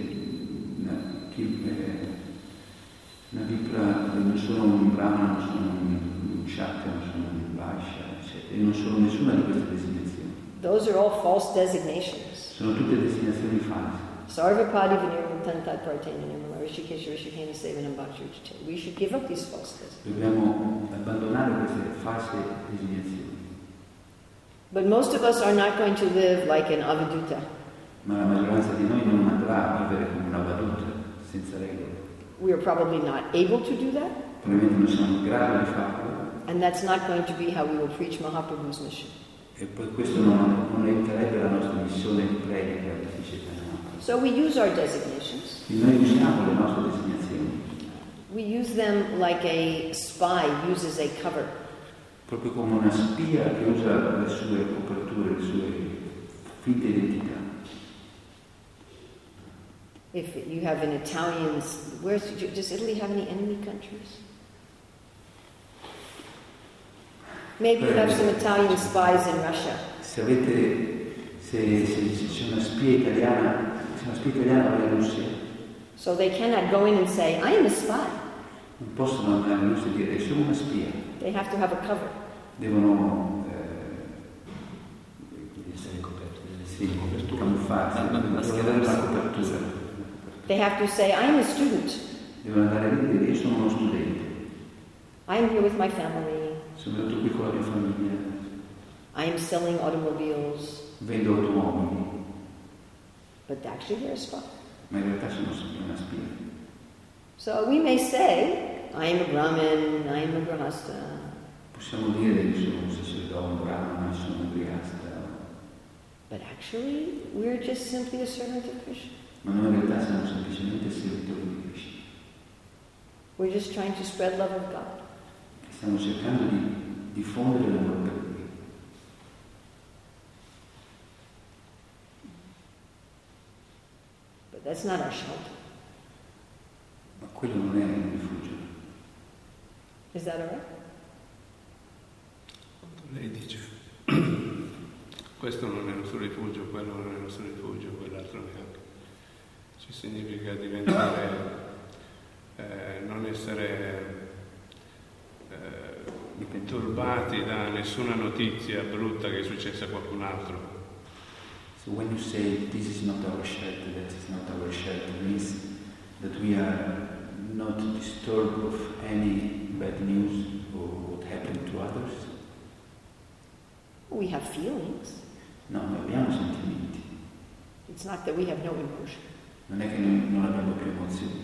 Navipra, non sono un brahmana, non sono un shakya, non sono un vaishya, eccetera. E non sono nessuna di queste designazioni. Those are all false designations. Sono tutte designazioni false. Sarvapadi vinirmutantat partena nirmala rishikesha rishikena sevanam bhakti ruchite. We should give up these false designations. Dobbiamo abbandonare queste false designazioni. But most of us are not going to live like an avaduta. Ma la maggioranza di noi non andrà a vivere come una vaduta, senza regole. We are probably not able to do that. Probabilmente non siamo in grado di farlo. And that's not going to be how we will preach Mahaprabhu's mission. E poi questo non aiuterebbe la nostra missione di predica, dice Mahaprabhu. So we use our designations. E noi usiamo le nostre designazioni. We use them like a spy uses a cover. Proprio come una spia che usa le sue coperture, le sue finte identità. If you have an Italian, does Italy have any enemy countries? Maybe you have some Italian spies in Russia. Se c'è una spia italiana, in Russia. So they cannot go in and say, I am a spy. Non possono andare in Russia e dire, sono una spia. They have to have a cover. Devono camuffarsi, devono avere una copertura. They have to say, I am a student. Devono andare lì e dire, io sono uno studente. I am here with my family. Sono venuto qui con la mia famiglia. I am selling automobiles. Vendo automobili. But actually they're a spy. Ma in realtà sono una spia. So we may say, I am a Brahmin, I am a Grahasta. Possiamo dire che sono un sacerdote, un brahmana, sono un grihasta. But actually, we're just simply a servant of Krishna. Ma noi in realtà siamo semplicemente servitori di Krishna. We're just trying to spread love of God. Stiamo cercando di diffondere l'amore per Lui. But that's not our shelter. Ma quello non è un rifugio. Is that all right? Lei dice, questo non è il nostro rifugio, quello non è il nostro rifugio, quell'altro neanche. Ci significa diventare, non essere turbati da nessuna notizia brutta che è successa a qualcun altro. So when you say this is not our shelter, that is not our shelter, means that we are not disturbed of any bad news or what happened to others. We have feelings. No, noi abbiamo sentimenti. It's not that we have no emotion. Non è che noi non abbiamo più emozioni.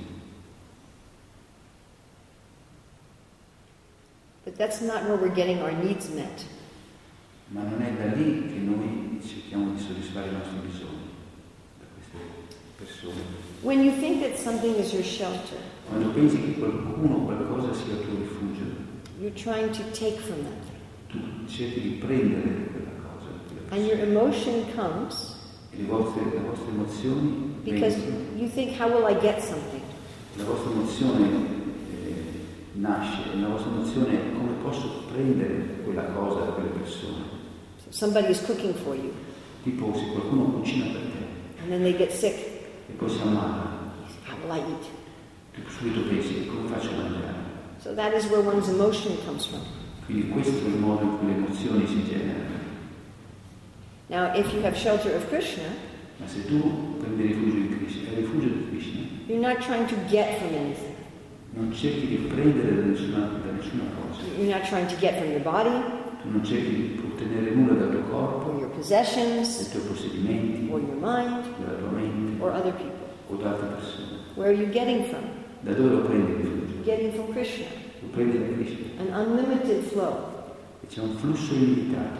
But that's not where we're getting our needs met. Ma non è da lì che noi cerchiamo di soddisfare i nostri bisogni, da queste persone. When you think that something is your shelter, Quando pensi che qualcuno o qualcosa sia il tuo rifugio, you're trying to take from that. tu cerchi di prendere quella cosa, quella And your persona. emotion comes E le vostre emozioni because vengono. you think, how will I get something? La vostra emozione nasce, e la vostra emozione è come posso prendere quella cosa da quelle persone. So somebody is cooking for you, Tipo se qualcuno cucina per te and then they get sick. e poi si ammala, How will I eat? tu subito pensi come faccio a mangiare. So that is where one's emotion comes from. Quindi questo è il modo in cui le emozioni si generano. Now, if you have shelter of Krishna, Ma se tu prendi rifugio in Krishna, è il rifugio di Krishna, you're not trying to get from anything. non cerchi di prendere da nessuna cosa. You're not trying to get from your body, Tu non cerchi di ottenere nulla dal tuo or corpo, your dai possessions, tuoi possedimenti, or your mind, dalla tua mente or other people. o da altre persone. Where are you getting from? Da dove lo prendi il rifugio? You're getting from Krishna. Lo prendi da Krishna. An unlimited flow. E c'è un flusso illimitato.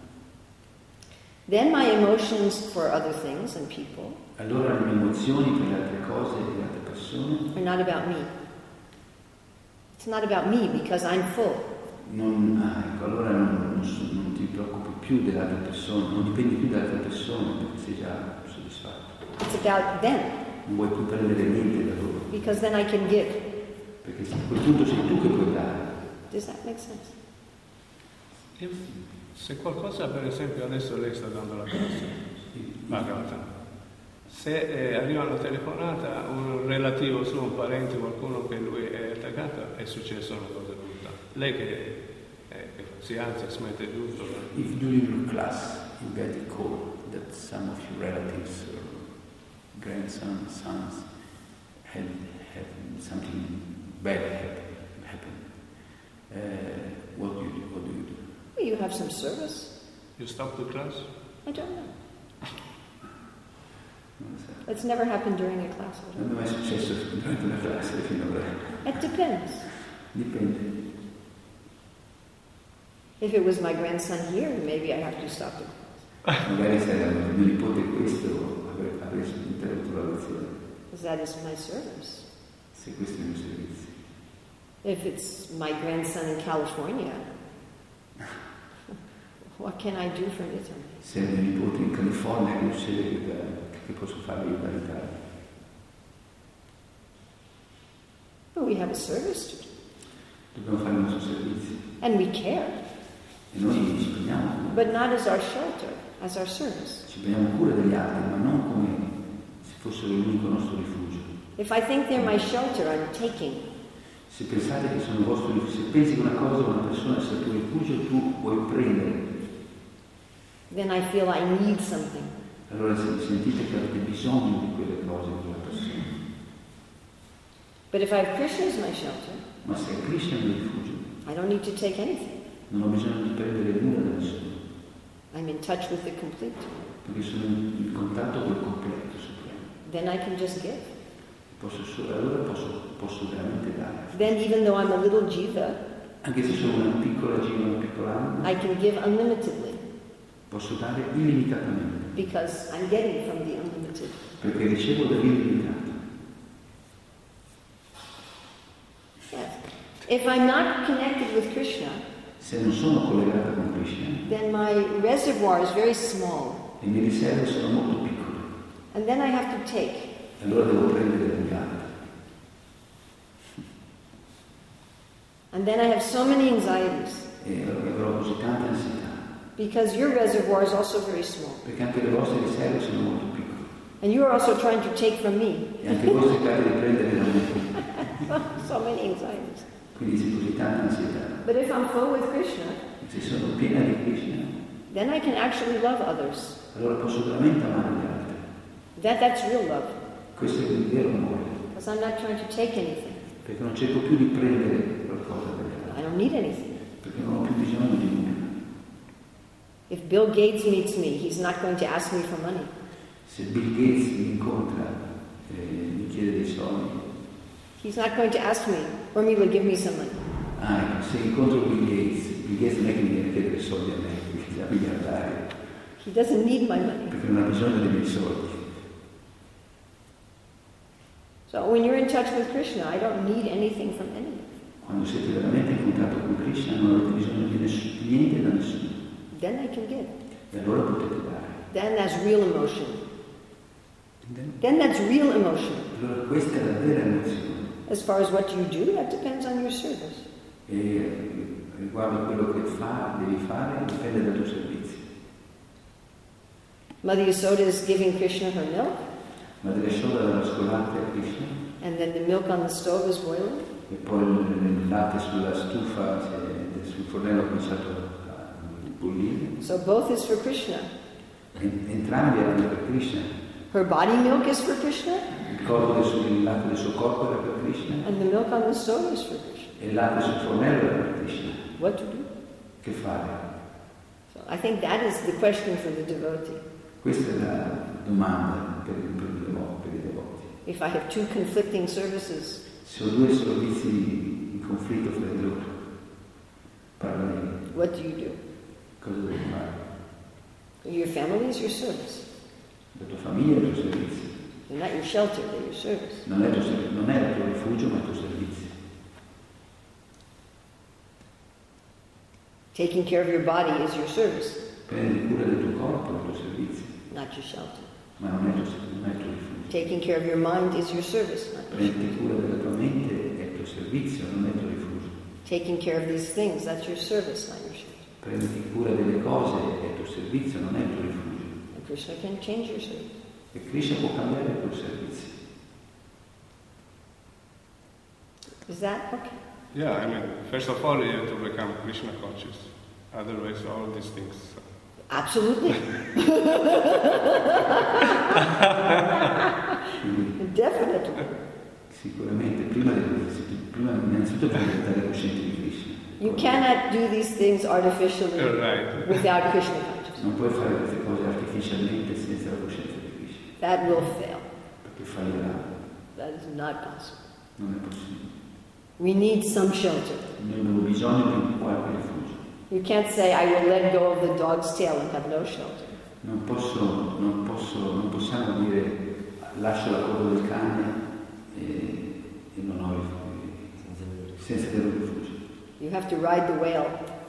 Then my emotions for other things and people Allora le mie emozioni per le altre cose e le altre persone are not about me. It's not about me because I'm full. allora non ti preoccupi più delle altre persone, non dipendi più dalle altre persone perché sei già soddisfatto. It's about them Non vuoi più prendere niente da loro, because then I can give. perché a quel punto sei tu che puoi dare. Does that make sense? Se qualcosa, per esempio, adesso lei sta dando la classe, Bhagavatam, se arriva una telefonata, un relativo suo, un parente, qualcuno che lui è attaccato, è successa una cosa brutta. Lei che si alza, smette tutto. If during your class you get a call that some of your relatives or grandsons, sons had something bad happen, what do you do? Well, you have some service. You stop the class? I don't know. Non so. That's never happened during a class. I don't Non è mai successo durante una classe finora. know. It depends. Dipende. If it was my grandson here, maybe I have to stop the class. Magari se era mio nipote questo avrei interrotto la lezione. Because that is my service. Se questo è il mio servizio. If it's my grandson in California, what can I do from Italy? Se è mio nipote in California, non so che posso fare io dall'Italia. But we have a service to do. Dobbiamo fare il nostro servizio. And we care, E noi ci prendiamo, but not as our shelter, as our service. ci prendiamo cura degli altri, ma non come se fossero l'unico nostro rifugio. If I think they're my shelter, I'm taking. Se pensate che sono il vostro rifugio, se pensi che una cosa o una persona sia il tuo rifugio, tu vuoi prendere. Then I feel I need something. Allora sentite che avete bisogno di quelle cose di quella persona. But if I have Krishna as my shelter, Ma se è Krishna il mio rifugio, I don't need to take anything. non ho bisogno di prendere nulla da nessuno, I'm in touch with the complete. perché sono in contatto col completo supremo. Then I can just give. Allora posso veramente dare. Then even though I'm a little jiva, Anche se sono una piccola gira, una piccola anima, I can give unlimitedly posso dare illimitatamente, because I'm getting from the unlimited. perché ricevo dall'illimitato. Yes. If I'm not connected with Krishna, Se non sono collegata con Krishna, then my reservoir is very small. le mie riserve sono molto piccole, And then I have to take. allora devo prendere dagli altri. And then I have so many anxieties. E avrò così tanta ansietà. Because your reservoir is also very small. Perché anche le vostre riserve sono molto piccole. And you are also trying to take from me. E anche voi cercate di prendere da me. So many anxieties. Quindi c'è così tanta ansietà. But if I'm full with Krishna, Se sono piena di Krishna, then I can actually love others. allora posso veramente amare gli altri. That's real love. Questo è il vero amore. Because I'm not trying to take anything. Perché non cerco più di prendere qualcosa dagli altri. I don't need anything. Perché non ho più bisogno di nulla. If Bill Gates meets me, he's not going to ask me for money. Se Bill Gates mi incontra e mi chiede dei soldi, He's not going to ask me, Urmila, give me some money. ecco, se incontro Bill Gates non è che mi viene a chiedere soldi a me, perché è miliardario, He doesn't need my money. perché non ha bisogno dei miei soldi. So when you're in touch with Krishna, I don't need anything from anyone. Quando siete veramente in contatto con Krishna non avete bisogno di niente da nessuno. Then I can give. E allora potete dare. Then that's real emotion. Then that's real emotion. Allora questa è la vera emozione. As far as what you do, that depends on your service. E riguardo a quello che devi fare, dipende dal tuo servizio. Mother Yasoda is giving Krishna her milk, Madre Yashoda dà lo scolante a Krishna and then the milk on the stove is boiling. e poi il latte sulla stufa, sul fornello ha cominciato a bollire. So both is for Krishna. Entrambi erano per Krishna. Her body milk is for Krishna, Il latte del suo corpo era per Krishna and the milk on the stove is for Krishna. e il latte sul fornello era per Krishna. What to do? Che fare? So I think that is the question for the devotee. Questa è la domanda per i devoti. If I have two conflicting services, Se ho due servizi in conflitto fra di loro, paralleli, what do you do? cosa devi fare? Your family is your service. La tua famiglia è il tuo servizio. They're not your shelter, they're your service. Non è il tuo rifugio, ma il tuo servizio. Taking care of your body is your service, Prendi cura del tuo corpo è il tuo servizio, not your shelter. ma non è il tuo rifugio. Taking care of your mind is your service, not your shelter. Prendi cura della tua mente è il tuo servizio, non è il tuo rifugio. Taking care of these things, that's your service, not your shelter. Prendi cura delle cose è il tuo servizio, non è il tuo rifugio. And Krishna can change your service. E Krishna può cambiare il tuo servizio. Is that okay? Yeah, I mean, first of all, you have to become Krishna conscious. Otherwise, all these things. Absolutely. Definitely. Sicuramente, prima innanzitutto bisogna diventare coscienti di Krishna. You cannot do these things artificially Right. without Krishna consciousness. Non puoi fare queste cose artificialmente senza la coscienza di Krishna, That will fail. perché fallirà, That is not possible. non è possibile. We need some shelter. Noi abbiamo bisogno di qualche rifugio. You can't say, I will let go of the dog's tail and have no shelter. Non possiamo dire lascio la coda del cane e non ho rifugio, senza avere un rifugio. You have to ride the whale.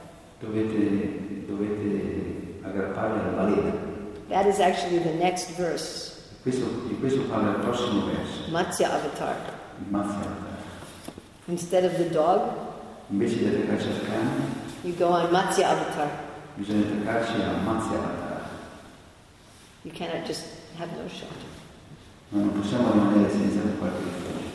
Dovete aggrapparvi alla balena. That is actually the next verse. Di questo parla il prossimo verso, Matsya Avatar. il Matsya. Instead of the dog, Invece di attaccarci al cane, you go on Matsya Avatar. bisogna attaccarci al Matsya. You cannot just have no shelter. Ma non possiamo rimanere senza qualche rifugio.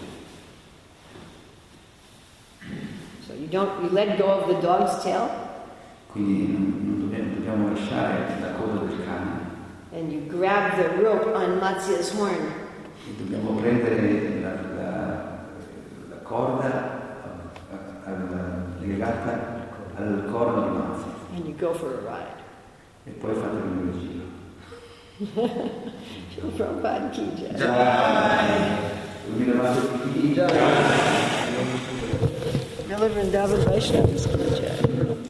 So you let go of the dog's tail Quindi non dobbiamo lasciare la coda del cane and you grab the rope on Matsya's horn. e dobbiamo prendere la corda legata al corno di Matsya And you go for a ride. e poi fate un giro. Shri Prabhupada ki jai. Jai. Vrindavan Vaishnavas ki jai.